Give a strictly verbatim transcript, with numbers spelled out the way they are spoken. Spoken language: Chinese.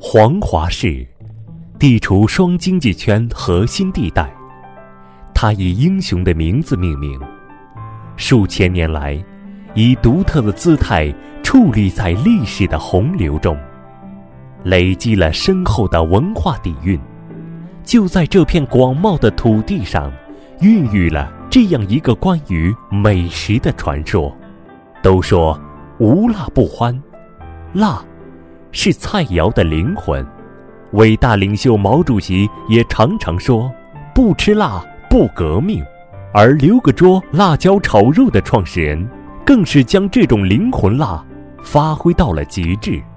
黄华市地处双经济圈核心地带，它以英雄的名字命名，数千年来以独特的姿态矗立在历史的洪流中，累积了深厚的文化底蕴。就在这片广袤的土地上，孕育了这样一个关于美食的传说。都说无辣不欢，辣是菜肴的灵魂。伟大领袖毛主席也常常说，不吃辣不革命。而留个桌辣椒炒肉的创始人更是将这种灵魂辣发挥到了极致。